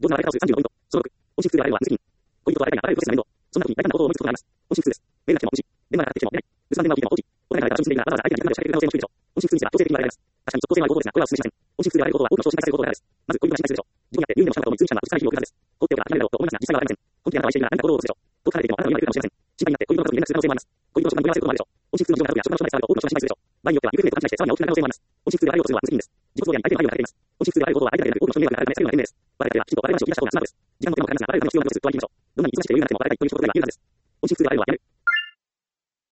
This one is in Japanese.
上手な笑い方をする35ポイント。その6、音質通話は無責任。恋人と相手があらゆるプロセスの面倒。そんな時に大胆なことを思いつくことがあります。音質2です。メールが来ても無視。電話がかかってきても出ない。留守番電話を聞いても放置。お互いが純粋でいるならわざわざ相手に電話で仕掛ける可能性も低いでしょう。音質については強制的に我々です。確かに即効性のある方法ですが、これはお勧めしません。音質であらゆることは多くの人を心配させることがあるです。まず、恋人が心配するでしょう。自分にあって有利なものをしたことを見つける者が落ち着かない日々を送るはずです。放っておけば諦めろと思いますが、実際はわかりません。本気であなたを愛しているが何か行動を起こすでしょう。遠く離れていてもあなたの今が来るかもしれません。心配になって恋人の家族に連絡する可能性もあります。恋人の職場に問い合わせることもあるでしょう。音質通の状況や職場の将来さえあると多くの人が心配するでしょう。場合によっては、行方不明と勘違いして騒ぎが大きくなる可能性もあります。音質であらゆることをするのは無責任です。自己都合や相手の愛をかけています。音質であらゆることは相手だけでなく多くの人に迷惑がかかるために避けるのが賢明です。我々はきちんと笑い話を言い出した方がスマートです。時間も手間もかかりますが、我々のためにも必要なことです。我々が必要なことをするとは言いましょう。どんなに忙しくて余裕がなくても我々が一歩一歩それが嫌なんです。音質であらゆるはやる。